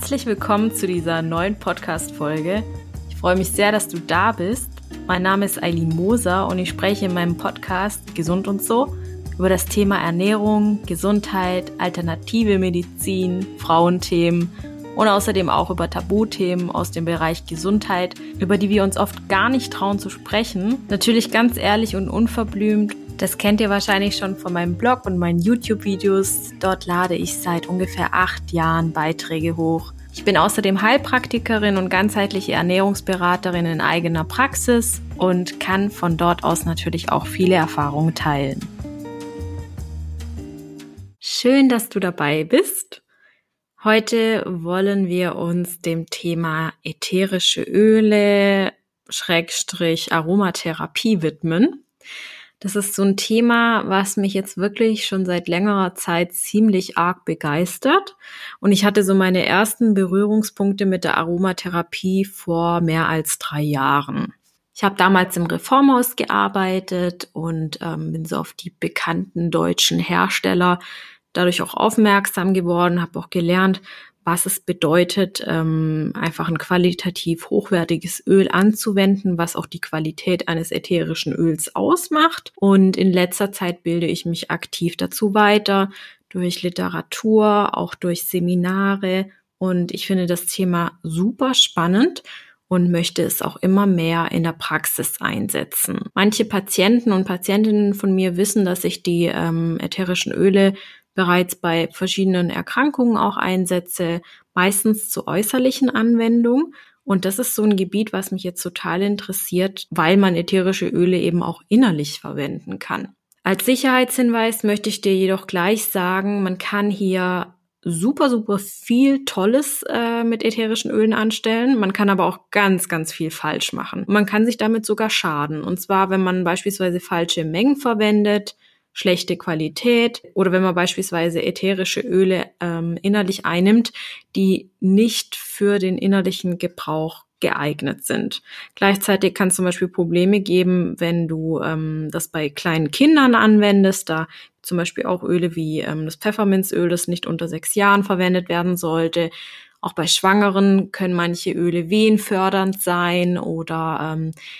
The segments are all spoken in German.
Herzlich willkommen zu dieser neuen Podcast-Folge. Ich freue mich sehr, dass du da bist. Mein Name ist Eileen Moser und ich spreche in meinem Podcast Gesund und so über das Thema Ernährung, Gesundheit, alternative Medizin, Frauenthemen und außerdem auch über Tabuthemen aus dem Bereich Gesundheit, über die wir uns oft gar nicht trauen zu sprechen. Natürlich ganz ehrlich und unverblümt. Das kennt ihr wahrscheinlich schon von meinem Blog und meinen YouTube-Videos. Dort lade ich seit ungefähr 8 Jahren Beiträge hoch. Ich bin außerdem Heilpraktikerin und ganzheitliche Ernährungsberaterin in eigener Praxis und kann von dort aus natürlich auch viele Erfahrungen teilen. Schön, dass du dabei bist. Heute wollen wir uns dem Thema ätherische Öle / Aromatherapie widmen. Das ist so ein Thema, was mich jetzt wirklich schon seit längerer Zeit ziemlich arg begeistert. Und ich hatte so meine ersten Berührungspunkte mit der Aromatherapie vor mehr als 3 Jahren. Ich habe damals im Reformhaus gearbeitet und bin so auf die bekannten deutschen Hersteller dadurch auch aufmerksam geworden, habe auch gelernt, was es bedeutet, einfach ein qualitativ hochwertiges Öl anzuwenden, was auch die Qualität eines ätherischen Öls ausmacht. Und in letzter Zeit bilde ich mich aktiv dazu weiter, durch Literatur, auch durch Seminare. Und ich finde das Thema super spannend und möchte es auch immer mehr in der Praxis einsetzen. Manche Patienten und Patientinnen von mir wissen, dass ich die ätherischen Öle bereits bei verschiedenen Erkrankungen auch einsetze, meistens zur äußerlichen Anwendung. Und das ist so ein Gebiet, was mich jetzt total interessiert, weil man ätherische Öle eben auch innerlich verwenden kann. Als Sicherheitshinweis möchte ich dir jedoch gleich sagen, man kann hier super viel Tolles mit ätherischen Ölen anstellen. Man kann aber auch ganz viel falsch machen. Man kann sich damit sogar schaden. Und zwar, wenn man beispielsweise falsche Mengen verwendet, schlechte Qualität oder wenn man beispielsweise ätherische Öle innerlich einnimmt, die nicht für den innerlichen Gebrauch geeignet sind. Gleichzeitig kann es zum Beispiel Probleme geben, wenn du das bei kleinen Kindern anwendest, da zum Beispiel auch Öle wie das Pfefferminzöl, das nicht unter 6 Jahren verwendet werden sollte. Auch bei Schwangeren können manche Öle wehenfördernd sein oder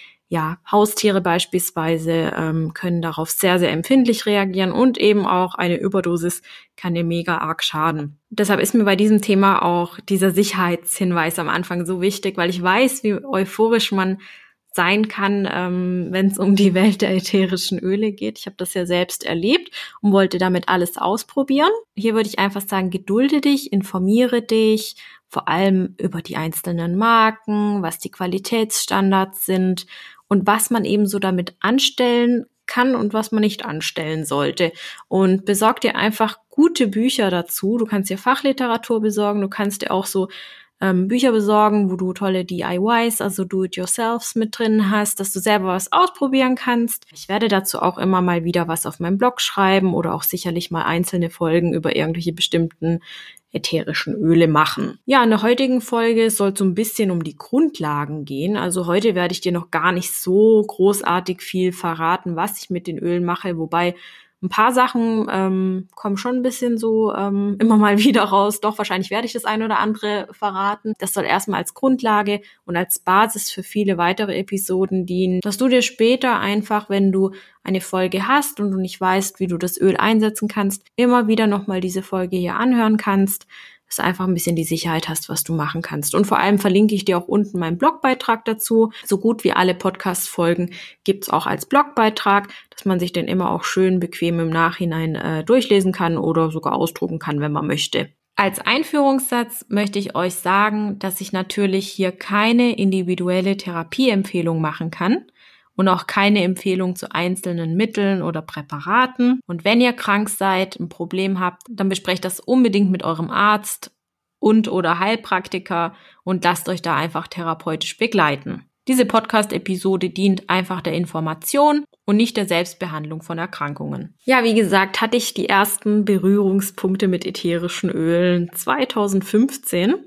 Haustiere beispielsweise können darauf sehr empfindlich reagieren und eben auch eine Überdosis kann dir mega arg schaden. Deshalb ist mir bei diesem Thema auch dieser Sicherheitshinweis am Anfang so wichtig, weil ich weiß, wie euphorisch man sein kann, wenn es um die Welt der ätherischen Öle geht. Ich habe das ja selbst erlebt und wollte damit alles ausprobieren. Hier würde ich einfach sagen, gedulde dich, informiere dich, vor allem über die einzelnen Marken, was die Qualitätsstandards sind und was man eben so damit anstellen kann und was man nicht anstellen sollte. Und besorg dir einfach gute Bücher dazu. Du kannst dir Fachliteratur besorgen, du kannst dir auch so Bücher besorgen, wo du tolle DIYs, also Do-it-yourselfs mit drin hast, dass du selber was ausprobieren kannst. Ich werde dazu auch immer mal wieder was auf meinem Blog schreiben oder auch sicherlich mal einzelne Folgen über irgendwelche bestimmten ätherischen Öle machen. Ja, in der heutigen Folge soll es so ein bisschen um die Grundlagen gehen. Also heute werde ich dir noch gar nicht so großartig viel verraten, was ich mit den Ölen mache, wobei ein paar Sachen kommen schon ein bisschen so immer mal wieder raus. Doch, wahrscheinlich werde ich das ein oder andere verraten. Das soll erstmal als Grundlage und als Basis für viele weitere Episoden dienen, dass du dir später einfach, wenn du eine Folge hast und du nicht weißt, wie du das Öl einsetzen kannst, immer wieder nochmal diese Folge hier anhören kannst, dass du einfach ein bisschen die Sicherheit hast, was du machen kannst. Und vor allem verlinke ich dir auch unten meinen Blogbeitrag dazu. So gut wie alle Podcast-Folgen gibt's auch als Blogbeitrag, dass man sich den immer auch schön bequem im Nachhinein durchlesen kann oder sogar ausdrucken kann, wenn man möchte. Als Einführungssatz möchte ich euch sagen, dass ich natürlich hier keine individuelle Therapieempfehlung machen kann und auch keine Empfehlung zu einzelnen Mitteln oder Präparaten. Und wenn ihr krank seid, ein Problem habt, dann besprecht das unbedingt mit eurem Arzt und/oder Heilpraktiker und lasst euch da einfach therapeutisch begleiten. Diese Podcast-Episode dient einfach der Information und nicht der Selbstbehandlung von Erkrankungen. Ja, wie gesagt, hatte ich die ersten Berührungspunkte mit ätherischen Ölen 2015,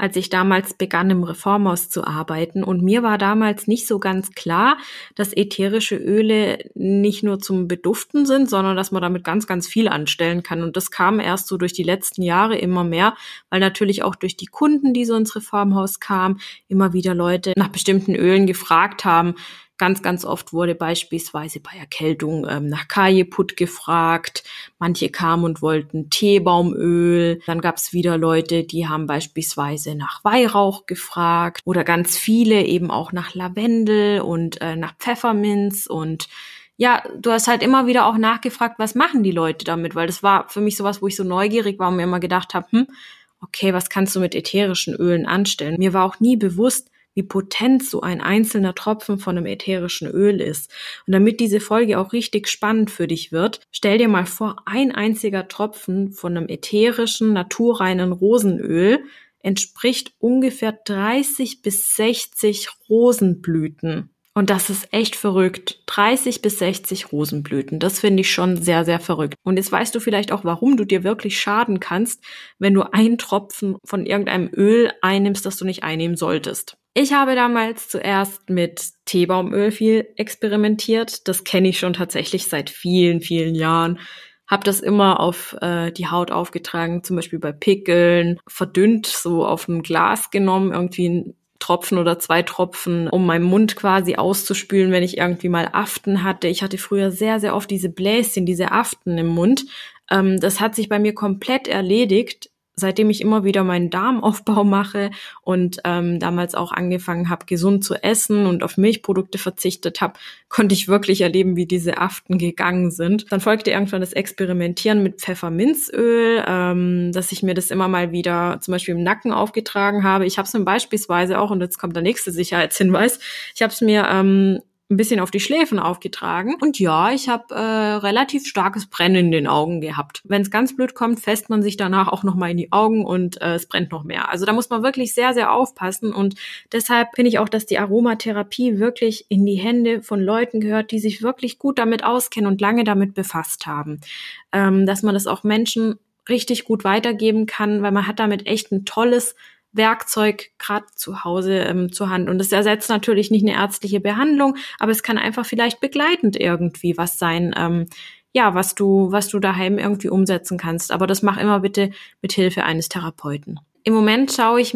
als ich damals begann, im Reformhaus zu arbeiten. Und mir war damals nicht so ganz klar, dass ätherische Öle nicht nur zum Beduften sind, sondern dass man damit ganz, ganz viel anstellen kann. Und das kam erst so durch die letzten Jahre immer mehr, weil natürlich auch durch die Kunden, die so ins Reformhaus kamen, immer wieder Leute nach bestimmten Ölen gefragt haben. Ganz, ganz oft wurde beispielsweise bei Erkältung nach Kajeput gefragt. Manche kamen und wollten Teebaumöl. Dann gab es wieder Leute, die haben beispielsweise nach Weihrauch gefragt. Oder ganz viele eben auch nach Lavendel und nach Pfefferminz. Und ja, du hast halt immer wieder auch nachgefragt, was machen die Leute damit? Weil das war für mich sowas, wo ich so neugierig war und mir immer gedacht habe, okay, was kannst du mit ätherischen Ölen anstellen? Mir war auch nie bewusst, wie potent so ein einzelner Tropfen von einem ätherischen Öl ist. Und damit diese Folge auch richtig spannend für dich wird, stell dir mal vor, ein einziger Tropfen von einem ätherischen, naturreinen Rosenöl entspricht ungefähr 30 bis 60 Rosenblüten. Und das ist echt verrückt. 30 bis 60 Rosenblüten. Das finde ich schon sehr, sehr verrückt. Und jetzt weißt du vielleicht auch, warum du dir wirklich schaden kannst, wenn du einen Tropfen von irgendeinem Öl einnimmst, das du nicht einnehmen solltest. Ich habe damals zuerst mit Teebaumöl viel experimentiert. Das kenne ich schon tatsächlich seit vielen, vielen Jahren. Habe das immer auf die Haut aufgetragen, zum Beispiel bei Pickeln, verdünnt, so auf ein Glas genommen, irgendwie ein Tropfen oder 2 Tropfen, um meinen Mund quasi auszuspülen, wenn ich irgendwie mal Aften hatte. Ich hatte früher sehr, sehr oft diese Bläschen, diese Aften im Mund. Das hat sich bei mir komplett erledigt, seitdem ich immer wieder meinen Darmaufbau mache und damals auch angefangen habe, gesund zu essen und auf Milchprodukte verzichtet habe, konnte ich wirklich erleben, wie diese Aften gegangen sind. Dann folgte irgendwann das Experimentieren mit Pfefferminzöl, dass ich mir das immer mal wieder zum Beispiel im Nacken aufgetragen habe. Ich habe es mir beispielsweise auch, und jetzt kommt der nächste Sicherheitshinweis, ich habe es mir ein bisschen auf die Schläfen aufgetragen. Und ja, ich habe relativ starkes Brennen in den Augen gehabt. Wenn es ganz blöd kommt, fässt man sich danach auch nochmal in die Augen und es brennt noch mehr. Also da muss man wirklich sehr, sehr aufpassen. Und deshalb finde ich auch, dass die Aromatherapie wirklich in die Hände von Leuten gehört, die sich wirklich gut damit auskennen und lange damit befasst haben. Dass man das auch Menschen richtig gut weitergeben kann, weil man hat damit echt ein tolles Werkzeug gerade zu Hause zur Hand. Und es ersetzt natürlich nicht eine ärztliche Behandlung, aber es kann einfach vielleicht begleitend irgendwie was sein, was du daheim irgendwie umsetzen kannst. Aber das mach immer bitte mit Hilfe eines Therapeuten. Im Moment schaue ich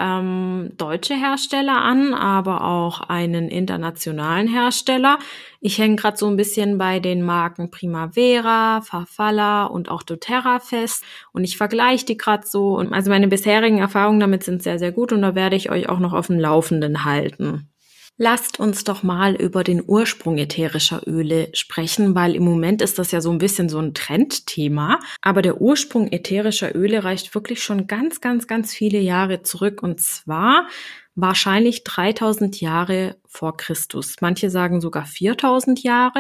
mir deutsche Hersteller an, aber auch einen internationalen Hersteller. Ich hänge gerade so ein bisschen bei den Marken Primavera, Farfalla und auch doTERRA fest und ich vergleiche die gerade so. Und also meine bisherigen Erfahrungen damit sind sehr, sehr gut und da werde ich euch auch noch auf dem Laufenden halten. Lasst uns doch mal über den Ursprung ätherischer Öle sprechen, weil im Moment ist das ja so ein bisschen so ein Trendthema. Aber der Ursprung ätherischer Öle reicht wirklich schon ganz, ganz, ganz viele Jahre zurück. Und zwar wahrscheinlich 3000 Jahre vor Christus. Manche sagen sogar 4000 Jahre.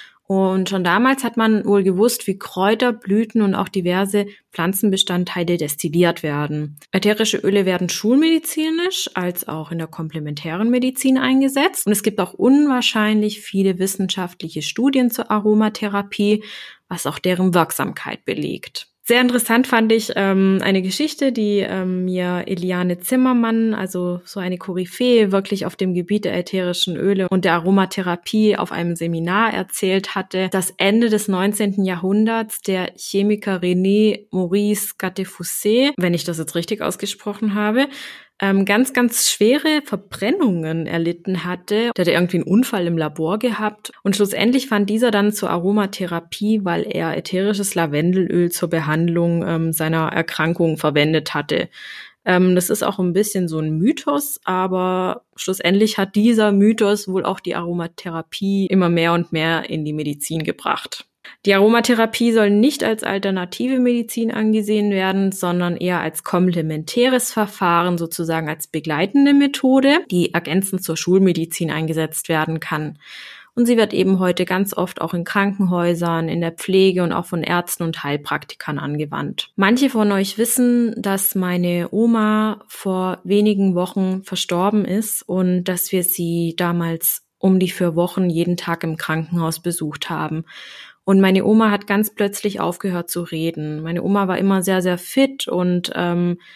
Und schon damals hat man wohl gewusst, wie Kräuter, Blüten und auch diverse Pflanzenbestandteile destilliert werden. Ätherische Öle werden schulmedizinisch als auch in der komplementären Medizin eingesetzt. Und es gibt auch unwahrscheinlich viele wissenschaftliche Studien zur Aromatherapie, was auch deren Wirksamkeit belegt. Sehr interessant fand ich eine Geschichte, die mir Eliane Zimmermann, also so eine Koryphäe wirklich auf dem Gebiet der ätherischen Öle und der Aromatherapie auf einem Seminar erzählt hatte, dass Ende des 19. Jahrhunderts der Chemiker René Maurice Gattefossé, wenn ich das jetzt richtig ausgesprochen habe, ganz, ganz schwere Verbrennungen erlitten hatte. Der hatte irgendwie einen Unfall im Labor gehabt und schlussendlich fand dieser dann zur Aromatherapie, weil er ätherisches Lavendelöl zur Behandlung seiner Erkrankung verwendet hatte. Das ist auch ein bisschen so ein Mythos, aber schlussendlich hat dieser Mythos wohl auch die Aromatherapie immer mehr und mehr in die Medizin gebracht. Die Aromatherapie soll nicht als alternative Medizin angesehen werden, sondern eher als komplementäres Verfahren, sozusagen als begleitende Methode, die ergänzend zur Schulmedizin eingesetzt werden kann. Und sie wird eben heute ganz oft auch in Krankenhäusern, in der Pflege und auch von Ärzten und Heilpraktikern angewandt. Manche von euch wissen, dass meine Oma vor wenigen Wochen verstorben ist und dass wir sie damals um die 4 Wochen jeden Tag im Krankenhaus besucht haben. Und meine Oma hat ganz plötzlich aufgehört zu reden. Meine Oma war immer sehr, sehr fit und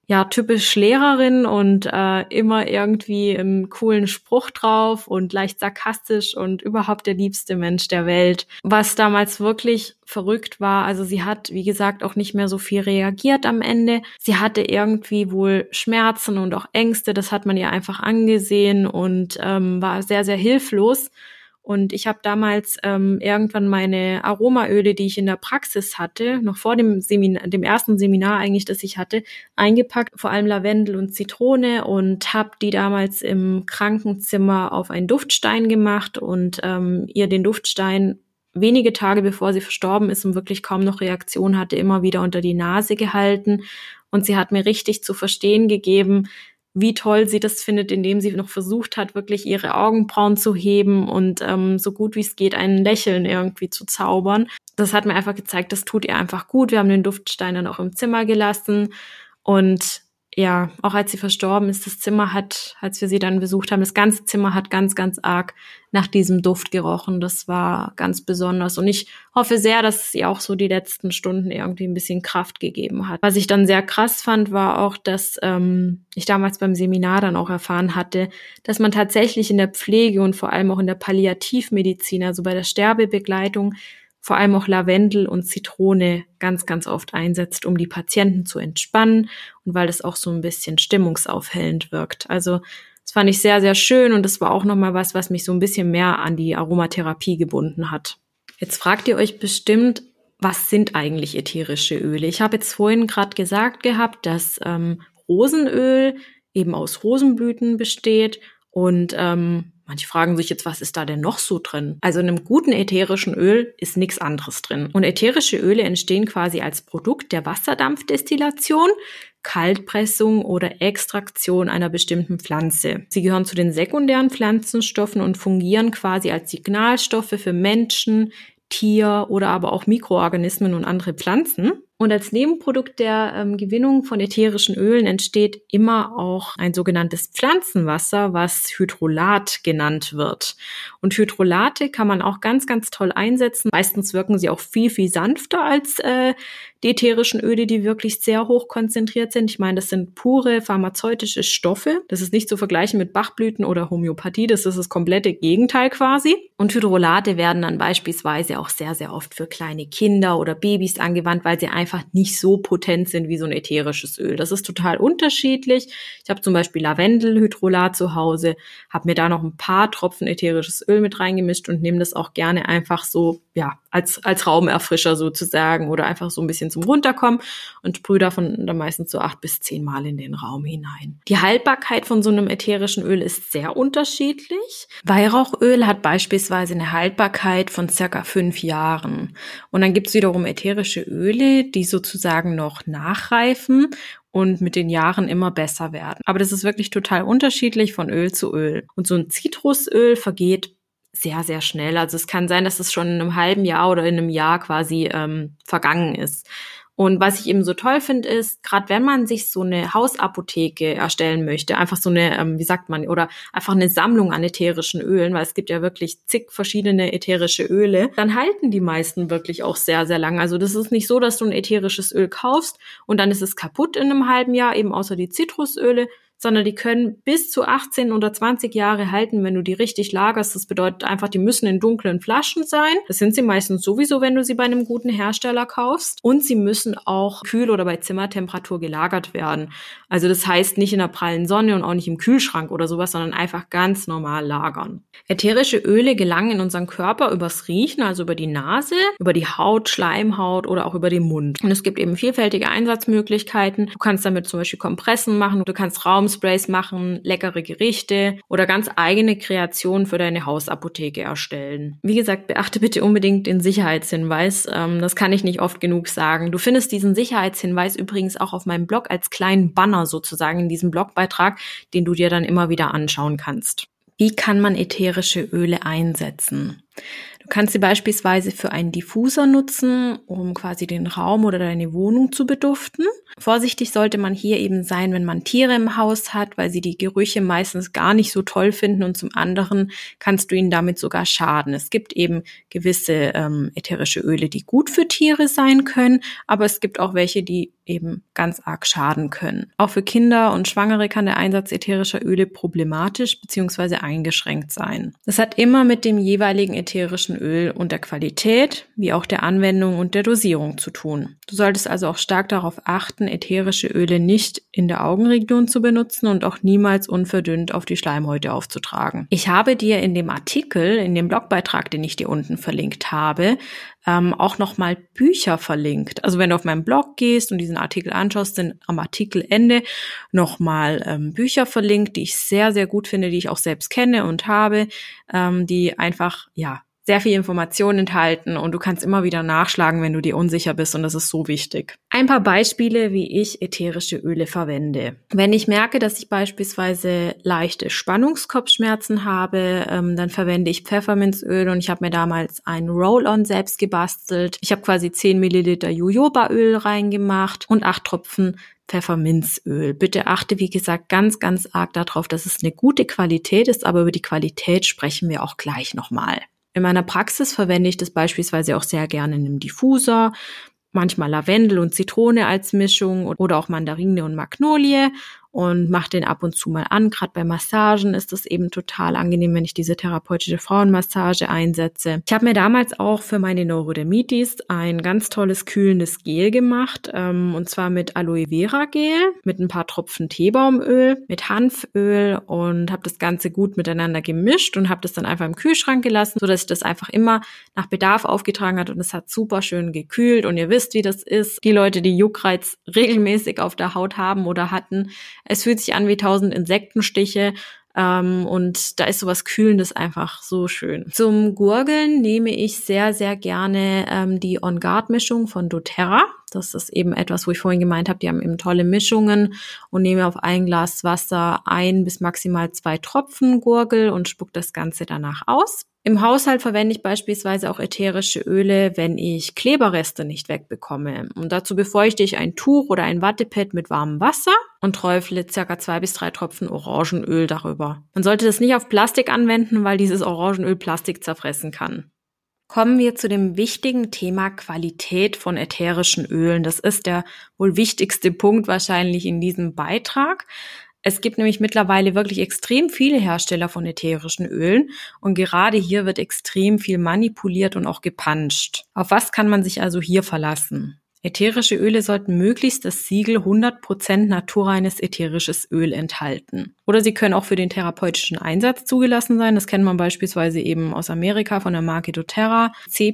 ja, typisch Lehrerin und immer irgendwie einen coolen Spruch drauf und leicht sarkastisch und überhaupt der liebste Mensch der Welt. Was damals wirklich verrückt war, also sie hat, wie gesagt, auch nicht mehr so viel reagiert am Ende. Sie hatte irgendwie wohl Schmerzen und auch Ängste, das hat man ihr einfach angesehen und war sehr, sehr hilflos. Und ich habe damals irgendwann meine Aromaöle, die ich in der Praxis hatte, noch vor dem dem ersten Seminar eigentlich, das ich hatte, eingepackt, vor allem Lavendel und Zitrone, und habe die damals im Krankenzimmer auf einen Duftstein gemacht und ihr den Duftstein wenige Tage bevor sie verstorben ist und wirklich kaum noch Reaktion hatte, immer wieder unter die Nase gehalten. Und sie hat mir richtig zu verstehen gegeben, wie toll sie das findet, indem sie noch versucht hat, wirklich ihre Augenbrauen zu heben und so gut wie es geht ein Lächeln irgendwie zu zaubern. Das hat mir einfach gezeigt, das tut ihr einfach gut. Wir haben den Duftstein dann auch im Zimmer gelassen und ja, auch als sie verstorben ist, das Zimmer hat, als wir sie dann besucht haben, das ganze Zimmer hat ganz, ganz arg nach diesem Duft gerochen. Das war ganz besonders. Und ich hoffe sehr, dass es ihr auch so die letzten Stunden irgendwie ein bisschen Kraft gegeben hat. Was ich dann sehr krass fand, war auch, dass ich damals beim Seminar dann auch erfahren hatte, dass man tatsächlich in der Pflege und vor allem auch in der Palliativmedizin, also bei der Sterbebegleitung, vor allem auch Lavendel und Zitrone ganz, ganz oft einsetzt, um die Patienten zu entspannen und weil das auch so ein bisschen stimmungsaufhellend wirkt. Also das fand ich sehr, sehr schön und das war auch nochmal was mich so ein bisschen mehr an die Aromatherapie gebunden hat. Jetzt fragt ihr euch bestimmt, was sind eigentlich ätherische Öle? Ich habe jetzt vorhin gerade gesagt gehabt, dass Rosenöl eben aus Rosenblüten besteht und manche fragen sich jetzt, was ist da denn noch so drin? Also in einem guten ätherischen Öl ist nichts anderes drin. Und ätherische Öle entstehen quasi als Produkt der Wasserdampfdestillation, Kaltpressung oder Extraktion einer bestimmten Pflanze. Sie gehören zu den sekundären Pflanzenstoffen und fungieren quasi als Signalstoffe für Menschen, Tier oder aber auch Mikroorganismen und andere Pflanzen. Und als Nebenprodukt der Gewinnung von ätherischen Ölen entsteht immer auch ein sogenanntes Pflanzenwasser, was Hydrolat genannt wird. Und Hydrolate kann man auch ganz, ganz toll einsetzen. Meistens wirken sie auch viel, viel sanfter als die ätherischen Öle, die wirklich sehr hoch konzentriert sind. Ich meine, das sind pure pharmazeutische Stoffe. Das ist nicht zu vergleichen mit Bachblüten oder Homöopathie. Das ist das komplette Gegenteil quasi. Und Hydrolate werden dann beispielsweise auch sehr, sehr oft für kleine Kinder oder Babys angewandt, weil sie einfach nicht so potent sind wie so ein ätherisches Öl. Das ist total unterschiedlich. Ich habe zum Beispiel Lavendelhydrolat zu Hause, habe mir da noch ein paar Tropfen ätherisches Öl mit reingemischt und nehme das auch gerne einfach so, ja, als Raumerfrischer sozusagen oder einfach so ein bisschen zum Runterkommen und sprühe davon dann meistens so 8 bis 10 Mal in den Raum hinein. Die Haltbarkeit von so einem ätherischen Öl ist sehr unterschiedlich. Weihrauchöl hat beispielsweise eine Haltbarkeit von circa 5 Jahren. Und dann gibt es wiederum ätherische Öle, die sozusagen noch nachreifen und mit den Jahren immer besser werden. Aber das ist wirklich total unterschiedlich von Öl zu Öl. Und so ein Zitrusöl vergeht sehr, sehr schnell. Also es kann sein, dass es schon in einem halben Jahr oder in einem Jahr quasi vergangen ist. Und was ich eben so toll finde, ist, gerade wenn man sich so eine Hausapotheke erstellen möchte, einfach so eine, wie sagt man, oder einfach eine Sammlung an ätherischen Ölen, weil es gibt ja wirklich zig verschiedene ätherische Öle, dann halten die meisten wirklich auch sehr, sehr lang. Also das ist nicht so, dass du ein ätherisches Öl kaufst und dann ist es kaputt in einem halben Jahr, eben außer die Zitrusöle, sondern die können bis zu 18 oder 20 Jahre halten, wenn du die richtig lagerst. Das bedeutet einfach, die müssen in dunklen Flaschen sein. Das sind sie meistens sowieso, wenn du sie bei einem guten Hersteller kaufst. Und sie müssen auch kühl oder bei Zimmertemperatur gelagert werden. Also das heißt nicht in der prallen Sonne und auch nicht im Kühlschrank oder sowas, sondern einfach ganz normal lagern. Ätherische Öle gelangen in unseren Körper übers Riechen, also über die Nase, über die Haut, Schleimhaut oder auch über den Mund. Und es gibt eben vielfältige Einsatzmöglichkeiten. Du kannst damit zum Beispiel Kompressen machen, du kannst Raumsprays machen, leckere Gerichte oder ganz eigene Kreationen für deine Hausapotheke erstellen. Wie gesagt, beachte bitte unbedingt den Sicherheitshinweis. Das kann ich nicht oft genug sagen. Du findest diesen Sicherheitshinweis übrigens auch auf meinem Blog als kleinen Banner sozusagen in diesem Blogbeitrag, den du dir dann immer wieder anschauen kannst. Wie kann man ätherische Öle einsetzen? Du Du kannst sie beispielsweise für einen Diffuser nutzen, um quasi den Raum oder deine Wohnung zu beduften. Vorsichtig sollte man hier eben sein, wenn man Tiere im Haus hat, weil sie die Gerüche meistens gar nicht so toll finden und zum anderen kannst du ihnen damit sogar schaden. Es gibt eben gewisse ätherische Öle, die gut für Tiere sein können, aber es gibt auch welche, die eben ganz arg schaden können. Auch für Kinder und Schwangere kann der Einsatz ätherischer Öle problematisch bzw. eingeschränkt sein. Das hat immer mit dem jeweiligen ätherischen Öl und der Qualität, wie auch der Anwendung und der Dosierung zu tun. Du solltest also auch stark darauf achten, ätherische Öle nicht in der Augenregion zu benutzen und auch niemals unverdünnt auf die Schleimhäute aufzutragen. Ich habe dir in dem Artikel, in dem Blogbeitrag, den ich dir unten verlinkt habe, auch nochmal Bücher verlinkt. Also wenn du auf meinen Blog gehst und diesen Artikel anschaust, sind am Artikelende nochmal Bücher verlinkt, die ich sehr, sehr gut finde, die ich auch selbst kenne und habe, die einfach, sehr viel Informationen enthalten und du kannst immer wieder nachschlagen, wenn du dir unsicher bist und das ist so wichtig. Ein paar Beispiele, wie ich ätherische Öle verwende. Wenn ich merke, dass ich beispielsweise leichte Spannungskopfschmerzen habe, dann verwende ich Pfefferminzöl und ich habe mir damals einen Roll-On selbst gebastelt. Ich habe quasi 10 Milliliter Jojobaöl reingemacht und 8 Tropfen Pfefferminzöl. Bitte achte, wie gesagt, ganz, ganz arg darauf, dass es eine gute Qualität ist, aber über die Qualität sprechen wir auch gleich nochmal. In meiner Praxis verwende ich das beispielsweise auch sehr gerne in einem Diffuser, manchmal Lavendel und Zitrone als Mischung oder auch Mandarine und Magnolie und mache den ab und zu mal an. Gerade bei Massagen ist das eben total angenehm, wenn ich diese therapeutische Frauenmassage einsetze. Ich habe mir damals auch für meine Neurodermitis ein ganz tolles kühlendes Gel gemacht, und zwar mit Aloe Vera Gel, mit ein paar Tropfen Teebaumöl, mit Hanföl und habe das Ganze gut miteinander gemischt und habe das dann einfach im Kühlschrank gelassen, sodass ich das einfach immer nach Bedarf aufgetragen hat und es hat super schön gekühlt und ihr wisst, wie das ist. Die Leute, die Juckreiz regelmäßig auf der Haut haben oder hatten, es fühlt sich an wie 1000 Insektenstiche und da ist sowas Kühlendes einfach so schön. Zum Gurgeln nehme ich sehr, sehr gerne die On Guard Mischung von doTERRA. Das ist eben etwas, wo ich vorhin gemeint habe, die haben eben tolle Mischungen und nehme auf ein Glas Wasser 1 bis maximal 2 Tropfen Gurgel und spuck das Ganze danach aus. Im Haushalt verwende ich beispielsweise auch ätherische Öle, wenn ich Kleberreste nicht wegbekomme. Und dazu befeuchte ich ein Tuch oder ein Wattepad mit warmem Wasser und träufle ca. 2 bis 3 Tropfen Orangenöl darüber. Man sollte das nicht auf Plastik anwenden, weil dieses Orangenöl Plastik zerfressen kann. Kommen wir zu dem wichtigen Thema Qualität von ätherischen Ölen. Das ist der wohl wichtigste Punkt wahrscheinlich in diesem Beitrag. Es gibt nämlich mittlerweile wirklich extrem viele Hersteller von ätherischen Ölen und gerade hier wird extrem viel manipuliert und auch gepanscht. Auf was kann man sich also hier verlassen? Ätherische Öle sollten möglichst das Siegel 100% naturreines ätherisches Öl enthalten. Oder sie können auch für den therapeutischen Einsatz zugelassen sein. Das kennt man beispielsweise eben aus Amerika von der Marke doTERRA.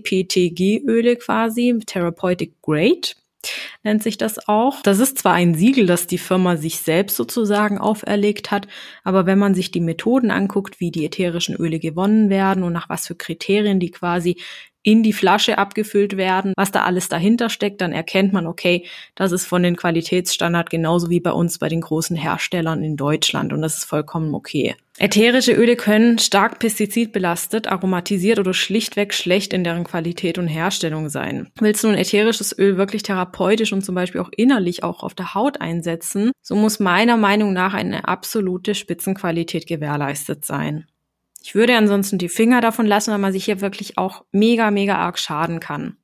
CPTG-Öle quasi, Therapeutic Grade nennt sich das auch. Das ist zwar ein Siegel, das die Firma sich selbst sozusagen auferlegt hat, aber wenn man sich die Methoden anguckt, wie die ätherischen Öle gewonnen werden und nach was für Kriterien die quasi in die Flasche abgefüllt werden, was da alles dahinter steckt, dann erkennt man, okay, das ist von den Qualitätsstandard genauso wie bei uns bei den großen Herstellern in Deutschland und das ist vollkommen okay. Ätherische Öle können stark pestizidbelastet, aromatisiert oder schlichtweg schlecht in deren Qualität und Herstellung sein. Willst du ein ätherisches Öl wirklich therapeutisch und zum Beispiel auch innerlich auch auf der Haut einsetzen, so muss meiner Meinung nach eine absolute Spitzenqualität gewährleistet sein. Ich würde ansonsten die Finger davon lassen, weil man sich hier wirklich auch mega, mega arg schaden kann.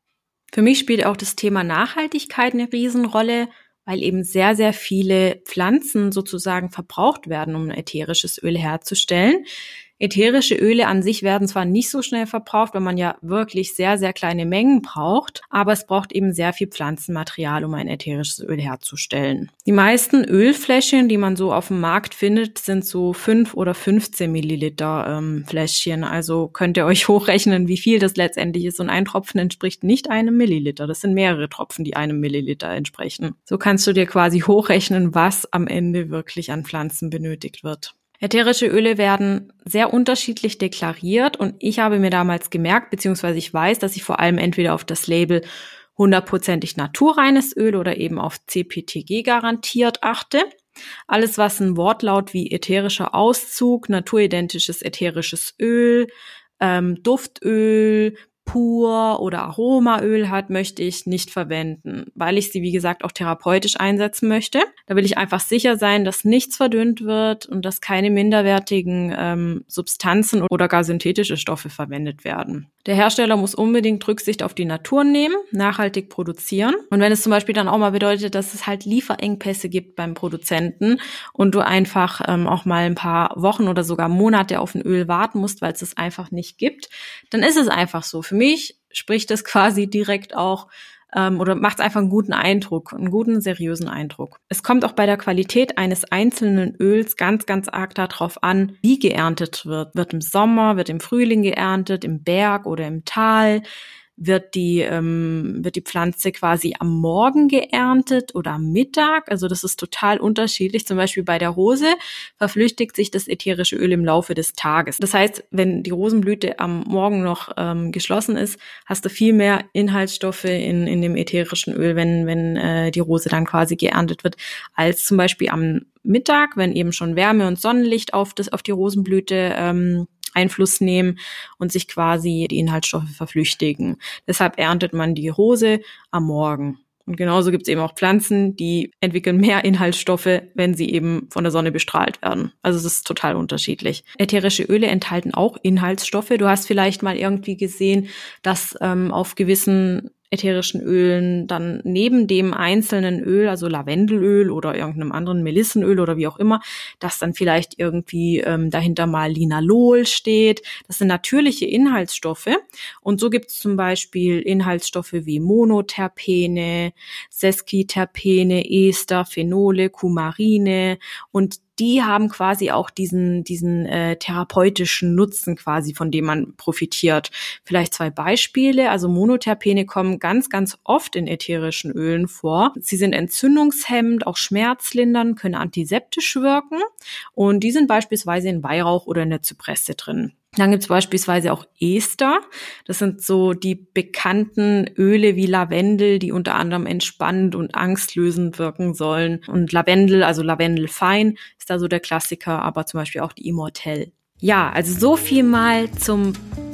Für mich spielt auch das Thema Nachhaltigkeit eine Riesenrolle, weil eben sehr, sehr viele Pflanzen sozusagen verbraucht werden, um ein ätherisches Öl herzustellen. Ätherische Öle an sich werden zwar nicht so schnell verbraucht, weil man ja wirklich sehr, sehr kleine Mengen braucht, aber es braucht eben sehr viel Pflanzenmaterial, um ein ätherisches Öl herzustellen. Die meisten Ölfläschchen, die man so auf dem Markt findet, sind so 5 oder 15 Milliliter Fläschchen. Also könnt ihr euch hochrechnen, wie viel das letztendlich ist. Und ein Tropfen entspricht nicht einem Milliliter. Das sind mehrere Tropfen, die einem Milliliter entsprechen. So kannst du dir quasi hochrechnen, was am Ende wirklich an Pflanzen benötigt wird. Ätherische Öle werden sehr unterschiedlich deklariert und ich habe mir damals gemerkt, beziehungsweise ich weiß, dass ich vor allem entweder auf das Label 100%ig naturreines Öl oder eben auf CPTG garantiert achte. Alles, was ein Wortlaut wie ätherischer Auszug, naturidentisches ätherisches Öl, Duftöl, Pur oder Aromaöl hat, möchte ich nicht verwenden, weil ich sie, wie gesagt, auch therapeutisch einsetzen möchte. Da will ich einfach sicher sein, dass nichts verdünnt wird und dass keine minderwertigen Substanzen oder gar synthetische Stoffe verwendet werden. Der Hersteller muss unbedingt Rücksicht auf die Natur nehmen, nachhaltig produzieren. Und wenn es zum Beispiel dann auch mal bedeutet, dass es halt Lieferengpässe gibt beim Produzenten und du einfach auch mal ein paar Wochen oder sogar Monate auf ein Öl warten musst, weil es es einfach nicht gibt, dann ist es einfach so. Für mich spricht das quasi direkt auch oder macht einfach einen guten Eindruck, einen guten, seriösen Eindruck. Es kommt auch bei der Qualität eines einzelnen Öls ganz, ganz arg darauf an, wie geerntet wird. Wird im Sommer, wird im Frühling geerntet, im Berg oder im Tal? Wird die Pflanze quasi am Morgen geerntet oder am Mittag? Also das ist total unterschiedlich. Zum Beispiel bei der Rose verflüchtigt sich das ätherische Öl im Laufe des Tages. Das heißt, wenn die Rosenblüte am Morgen noch geschlossen ist, hast du viel mehr Inhaltsstoffe in dem ätherischen Öl, wenn die Rose dann quasi geerntet wird, als zum Beispiel am Mittag, wenn eben schon Wärme und Sonnenlicht auf die Rosenblüte Einfluss nehmen und sich quasi die Inhaltsstoffe verflüchtigen. Deshalb erntet man die Rose am Morgen. Und genauso gibt es eben auch Pflanzen, die entwickeln mehr Inhaltsstoffe, wenn sie eben von der Sonne bestrahlt werden. Also es ist total unterschiedlich. Ätherische Öle enthalten auch Inhaltsstoffe. Du hast vielleicht mal irgendwie gesehen, dass auf gewissen ätherischen Ölen dann neben dem einzelnen Öl, also Lavendelöl oder irgendeinem anderen Melissenöl oder wie auch immer, dass dann vielleicht irgendwie dahinter mal Linalol steht. Das sind natürliche Inhaltsstoffe. Und so gibt es zum Beispiel Inhaltsstoffe wie Monoterpene, Sesquiterpene, Ester, Phenole, Coumarine und die haben quasi auch diesen therapeutischen Nutzen quasi, von dem man profitiert. Vielleicht 2 Beispiele. Also Monoterpene kommen ganz, ganz oft in ätherischen Ölen vor. Sie sind entzündungshemmend, auch schmerzlindernd, können antiseptisch wirken und die sind beispielsweise in Weihrauch oder in der Zypresse drin. Dann gibt es beispielsweise auch Ester. Das sind so die bekannten Öle wie Lavendel, die unter anderem entspannend und angstlösend wirken sollen. Und Lavendel, also Lavendelfein, ist da so der Klassiker, aber zum Beispiel auch die Immortelle. Ja, also so viel mal zum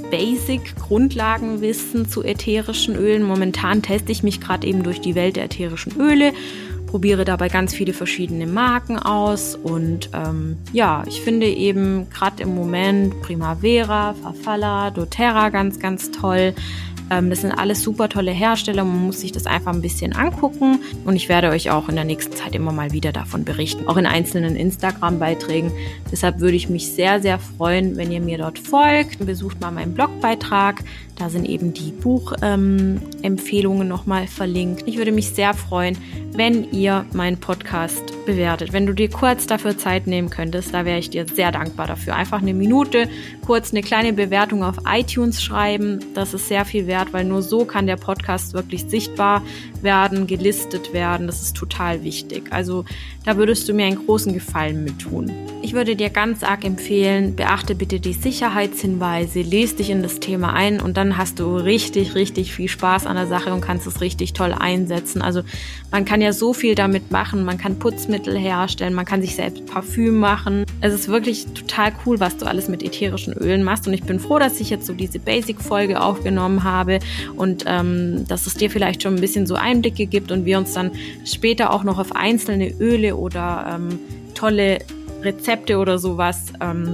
Basic-Grundlagenwissen zu ätherischen Ölen. Momentan teste ich mich gerade eben durch die Welt der ätherischen Öle, probiere dabei ganz viele verschiedene Marken aus und ich finde eben gerade im Moment Primavera, Farfalla, doTERRA ganz, ganz toll. Das sind alles super tolle Hersteller, man muss sich das einfach ein bisschen angucken und ich werde euch auch in der nächsten Zeit immer mal wieder davon berichten, auch in einzelnen Instagram-Beiträgen. Deshalb würde ich mich sehr, sehr freuen, wenn ihr mir dort folgt. Besucht mal meinen Blogbeitrag, da sind eben die Buchempfehlungen nochmal verlinkt. Ich würde mich sehr freuen, wenn ihr meinen Podcast bewertet. Wenn du dir kurz dafür Zeit nehmen könntest, da wäre ich dir sehr dankbar dafür. Einfach eine Minute, kurz eine kleine Bewertung auf iTunes schreiben. Das ist sehr viel wert, weil nur so kann der Podcast wirklich sichtbar werden, gelistet werden. Das ist total wichtig. Also da würdest du mir einen großen Gefallen mit tun. Ich würde dir ganz arg empfehlen, beachte bitte die Sicherheitshinweise, lese dich in das Thema ein und dann hast du richtig, richtig viel Spaß an der Sache und kannst es richtig toll einsetzen. Also man kann ja so viel damit machen, man kann Putzmittel herstellen, man kann sich selbst Parfüm machen. Es ist wirklich total cool, was du alles mit ätherischen Ölen machst und ich bin froh, dass ich jetzt so diese Basic-Folge aufgenommen habe und dass es dir vielleicht schon ein bisschen so Einblicke gibt und wir uns dann später auch noch auf einzelne Öle oder tolle Rezepte oder sowas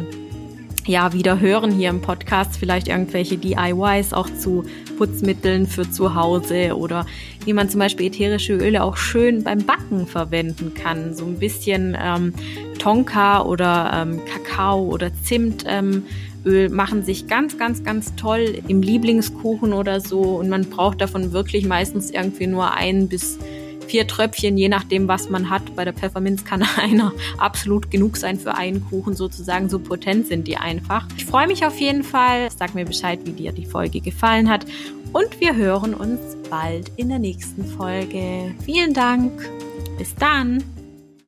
wieder hören hier im Podcast, vielleicht irgendwelche DIYs auch zu Putzmitteln für zu Hause oder wie man zum Beispiel ätherische Öle auch schön beim Backen verwenden kann. So ein bisschen Tonka oder Kakao oder Zimtöl machen sich ganz, ganz, ganz toll im Lieblingskuchen oder so und man braucht davon wirklich meistens irgendwie nur 1 bis 4 Tröpfchen, je nachdem, was man hat. Bei der Pfefferminz kann einer absolut genug sein für einen Kuchen sozusagen. So potent sind die einfach. Ich freue mich auf jeden Fall. Sag mir Bescheid, wie dir die Folge gefallen hat. Und wir hören uns bald in der nächsten Folge. Vielen Dank. Bis dann.